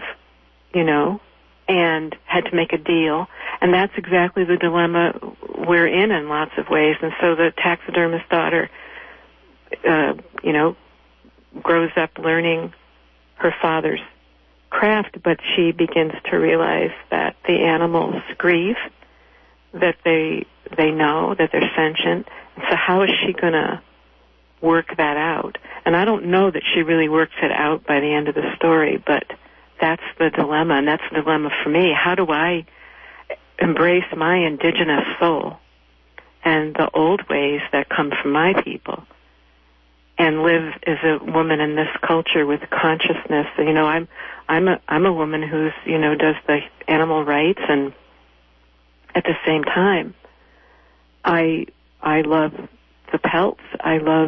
and had to make a deal. And that's exactly the dilemma we're in lots of ways. And so the taxidermist's daughter, grows up learning her father's craft, but she begins to realize that the animals grieve, that they know, that they're sentient. And so how is she going to work that out? And I don't know that she really works it out by the end of the story, but that's the dilemma, and that's the dilemma for me. How do I embrace my indigenous soul and the old ways that come from my people and live as a woman in this culture with consciousness? I'm a woman who's, does the animal rights, and at the same time, I love the pelts. I love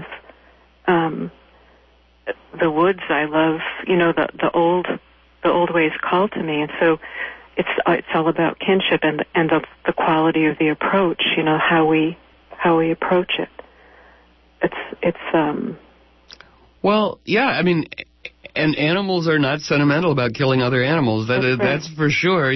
the woods. I love, the old ways call to me. And so it's all about kinship and the quality of the approach, how we approach it. Well, yeah, I mean, and animals are not sentimental about killing other animals. That's for sure.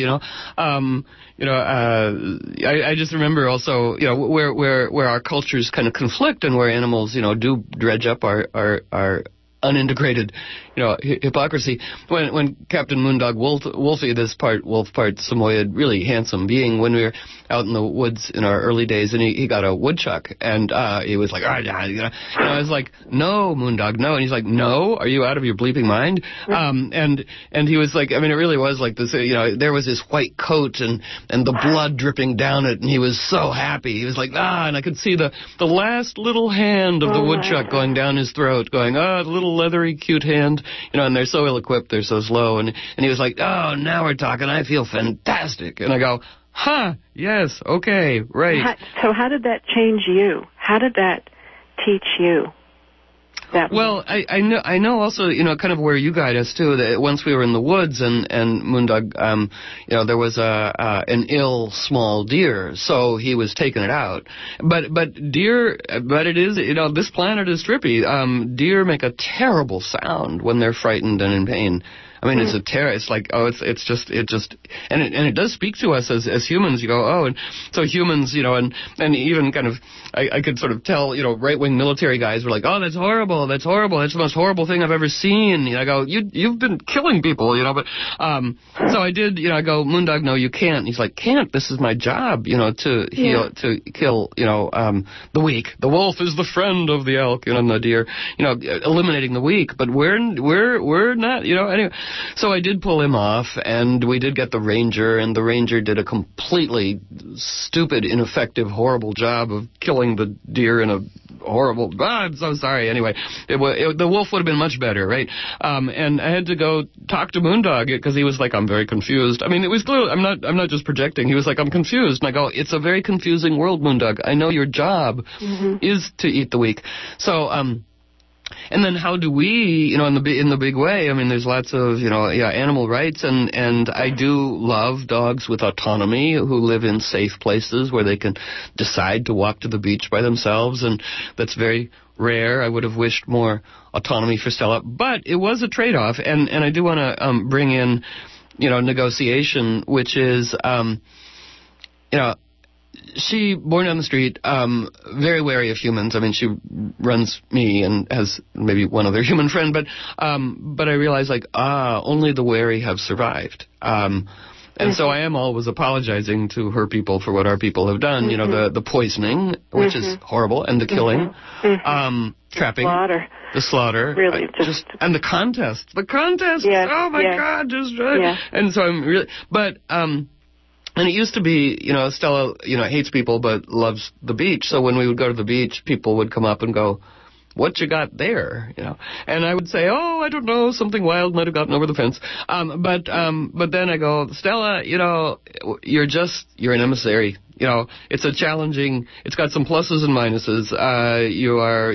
I just remember also, where our cultures kind of conflict, and where animals, do dredge up our unintegrated, hypocrisy. When Captain Moondog Wolfie, this part wolf, part Samoyed, really handsome being, when we were out in the woods in our early days, and he got a woodchuck, and he was like, and I was like, no, Moondog, no, and he's like, no, are you out of your bleeping mind? And he was like, I mean, it really was like this, there was his white coat and the blood dripping down it, and he was so happy. He was like, and I could see the last little hand of the woodchuck going down his throat, going, the little leathery, cute hand, and they're so ill-equipped, they're so slow, and he was like, now we're talking, I feel fantastic. And I go, yes, okay, right. So how did that change you? How did that teach you? Well, I know also, kind of where you guide us too, that once we were in the woods and Moondog, there was an ill small deer, so he was taking it out. But it is, this planet is trippy. Deer make a terrible sound when they're frightened and in pain. I mean, it's a terror. It's like, it just, and it does speak to us as humans. You go, and so humans, and even kind of, I could sort of tell, right-wing military guys were like, that's horrible, that's the most horrible thing I've ever seen. I go, you've been killing people, but, so I did, I go, Moondog, no, you can't. He's like, can't, this is my job, to heal, to kill, the weak. The wolf is the friend of the elk, and the deer, eliminating the weak, but we're not, anyway. So I did pull him off, and we did get the ranger, and the ranger did a completely stupid, ineffective, horrible job of killing the deer in a horrible... I'm so sorry. Anyway, the wolf would have been much better, right? And I had to go talk to Moondog, because he was like, I'm very confused. I mean, it was clear, I'm not just projecting. He was like, I'm confused. And I go, it's a very confusing world, Moondog. I know your job is to eat the weak. So, and then how do we, in the big way, I mean, there's lots of, animal rights, and I do love dogs with autonomy who live in safe places where they can decide to walk to the beach by themselves, and that's very rare. I would have wished more autonomy for Stella, but it was a trade-off, and I do want to bring in, negotiation, which is, she, born down the street, very wary of humans. I mean, she runs me and has maybe one other human friend, but I realize, only the wary have survived. And so I am always apologizing to her people for what our people have done, the poisoning, which is horrible, and the killing, trapping, the slaughter, really, and the contest, yes, oh my God, and so I'm really, but, and it used to be, Stella, hates people but loves the beach. So when we would go to the beach, people would come up and go, what you got there? And I would say, I don't know, something wild might have gotten over the fence. But then I go, Stella, you're an emissary. It's a challenging, it's got some pluses and minuses. You are,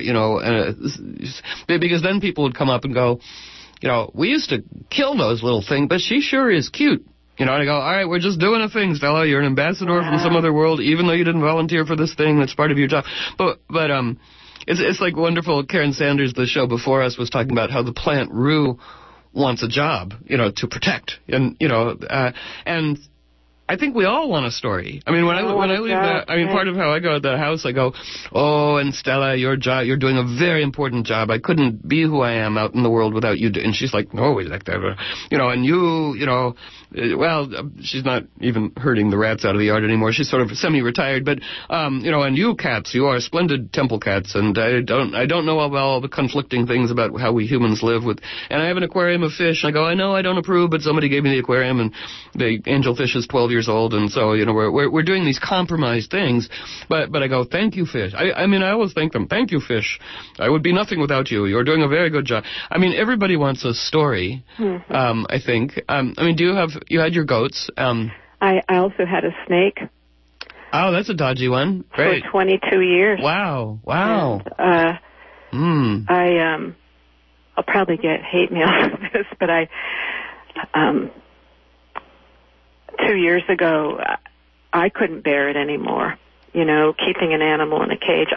because then people would come up and go, we used to kill those little things, but she sure is cute. And I go, all right, we're just doing a thing, Stella. You're an ambassador from some other world, even though you didn't volunteer for this thing. That's part of your job. But it's like wonderful. Karen Sanders, the show before us, was talking about how the plant Rue wants a job, to protect. And, and I think we all want a story. I mean, when I leave that, I mean, part of how I go to the house, I go, and Stella, you're doing a very important job. I couldn't be who I am out in the world without you. And she's like, no, we like that. And you, well, she's not even herding the rats out of the yard anymore. She's sort of semi-retired, but, and you cats, you are splendid temple cats, and I don't know about all the conflicting things about how we humans live with, and I have an aquarium of fish. I go, I know I don't approve, but somebody gave me the aquarium, and the angelfish is 12 years old, and so, we're doing these compromised things, but I go, thank you, fish. I mean, I always thank them. Thank you, fish. I would be nothing without you. You're doing a very good job. I mean, everybody wants a story, I think. I mean, you had your goats. I also had a snake. Oh, that's a dodgy one. Great. For 22 years. Wow. And, I'll probably get hate mail for this, but 2 years ago, I couldn't bear it anymore. Keeping an animal in a cage.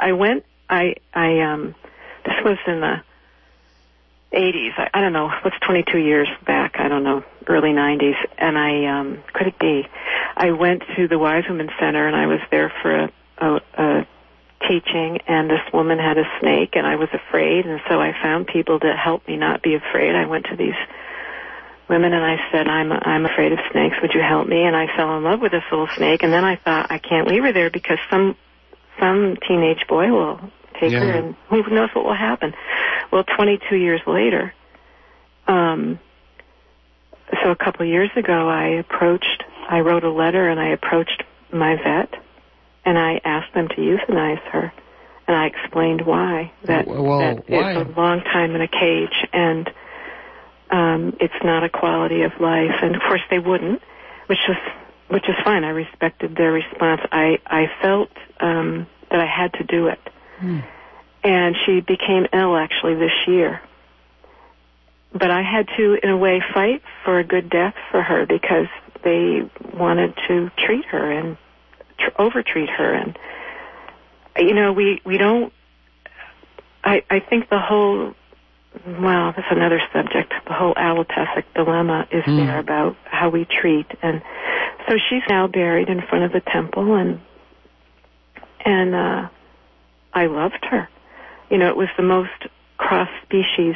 This was in the 80s. I don't know. What's 22 years back? I don't know. Early 90s. And could it be? I went to the Wise Women Center, and I was there for a teaching, and this woman had a snake, and I was afraid, and so I found people to help me not be afraid. I went to these women, and I said, I'm afraid of snakes. Would you help me? And I fell in love with this little snake, and then I thought, I can't leave her there because some teenage boy will take her, and who knows what will happen. Well, 22 years later, so a couple of years ago, I wrote a letter, and I approached my vet, and I asked them to euthanize her, and I explained why. That why? It's a long time in a cage, and it's not a quality of life. And of course they wouldn't, which is fine. I respected their response. I felt that I had to do it. And she became ill actually this year. But I had to, in a way, fight for a good death for her because they wanted to treat her and over-treat her. And, you know, we don't, I think the whole, well, that's another subject, the whole allopathic dilemma is there about how we treat. And so she's now buried in front of the temple, and I loved her. You know, it was the most cross-species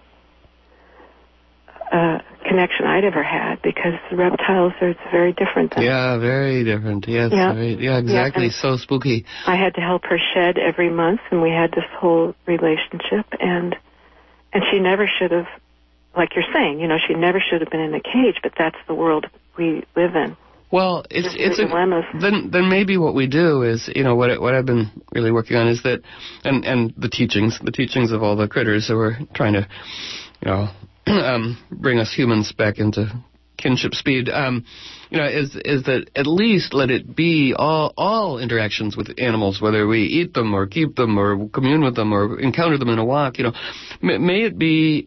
connection I'd ever had because the reptiles are very different. Very different. Yes. Exactly. Yeah, so spooky. I had to help her shed every month, and we had this whole relationship, and she never should have, like you're saying, you know, she never should have been in a cage, but that's the world we live in. Well, then maybe what we do is, you know, what I've been really working on is that, and the teachings of all the critters who are trying to, you know, bring us humans back into kinship speed, you know, is that at least let it be all interactions with animals, whether we eat them or keep them or commune with them or encounter them in a walk, you know, may it be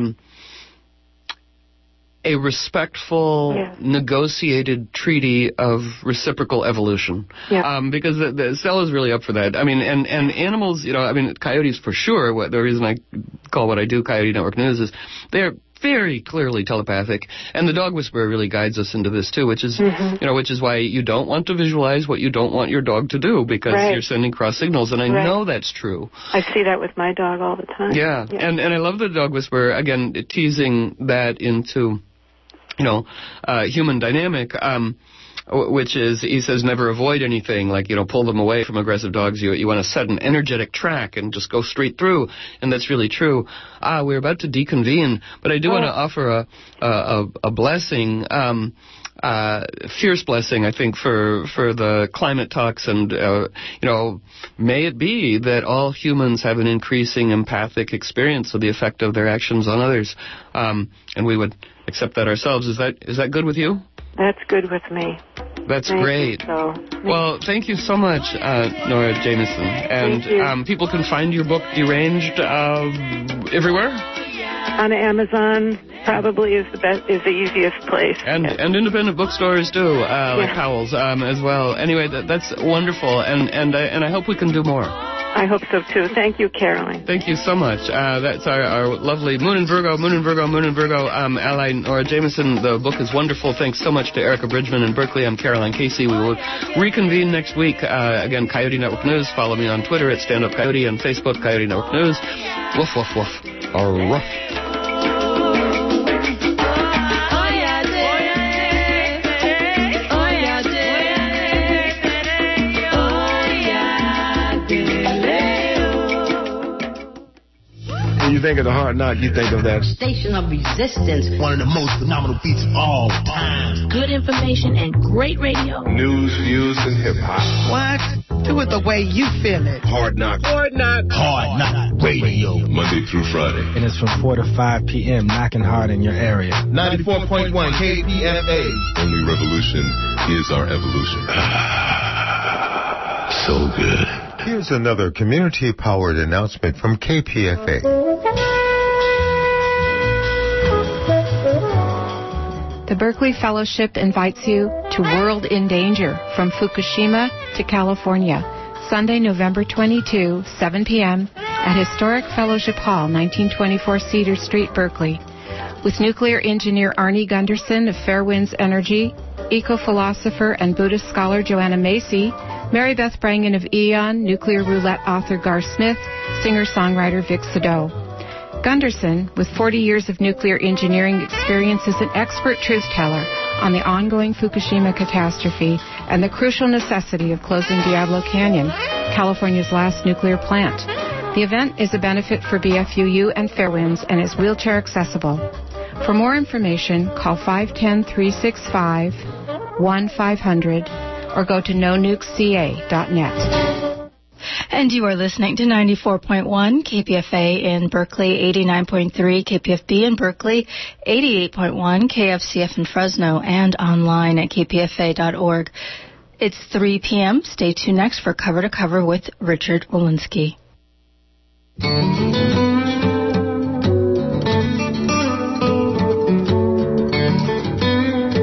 a respectful, negotiated treaty of reciprocal evolution. Yeah. Because the cell is really up for that. I mean, and animals, you know, I mean, coyotes for sure, the reason I call what I do Coyote Network News is they're very clearly telepathic, and the dog whisperer really guides us into this too, which is, you know, which is why you don't want to visualize what you don't want your dog to do because you're sending cross signals, and I know that's true. I see that with my dog all the time. Yeah. And I love the dog whisperer, again, teasing that into, you know, human dynamic, which is, he says, never avoid anything, like, you know, pull them away from aggressive dogs. You want to set an energetic track and just go straight through, and that's really true. We're about to deconvene, but I do want to offer a blessing, fierce blessing, I think, for the climate talks, and, you know, may it be that all humans have an increasing empathic experience of the effect of their actions on others, and we would accept that ourselves. Is that good with you? That's good with me. That's great. Well, thank you so much, Nora Jameson. And people can find your book, Deranged, everywhere? On Amazon, probably is the easiest place. And independent bookstores too, like Powell's as well. Anyway, that's wonderful, and I hope we can do more. I hope so, too. Thank you, Caroline. Thank you so much. That's our lovely Moon and Virgo ally, Nora Jameson. The book is wonderful. Thanks so much to Erica Bridgman in Berkeley. I'm Caroline Casey. We will reconvene next week. Again, Coyote Network News. Follow me on Twitter at Stand Up Coyote and Facebook, Coyote Network News. Woof, woof, woof. Arruff. You think of the Hard Knock, you think of that Station of Resistance. One of the most phenomenal beats of all time. Good information and great radio. news, views, and hip-hop. What? Do it the way you feel it. Hard Knock. Hard Knock Radio. Monday through Friday. And it's from 4 to 5 p.m. knocking hard in your area. 94.1 KPFA. Only revolution is our evolution. So good. Here's another community-powered announcement from KPFA. The Berkeley Fellowship invites you to World in Danger from Fukushima to California, Sunday, November 22, 7 p.m. at Historic Fellowship Hall, 1924 Cedar Street, Berkeley. With nuclear engineer Arnie Gunderson of Fairwinds Energy, eco-philosopher and Buddhist scholar Joanna Macy, Mary Beth Brangen of Eon, Nuclear Roulette author Gar Smith, singer-songwriter Vic Sado. Gunderson, with 40 years of nuclear engineering experience, is an expert truth-teller on the ongoing Fukushima catastrophe and the crucial necessity of closing Diablo Canyon, California's last nuclear plant. The event is a benefit for BFUU and Fairwinds and is wheelchair accessible. For more information, call 510-365-1500 or go to nonukesca.net. And you are listening to 94.1 KPFA in Berkeley, 89.3 KPFB in Berkeley, 88.1 KFCF in Fresno, and online at kpfa.org. It's 3 p.m. Stay tuned next for Cover to Cover with Richard Walensky.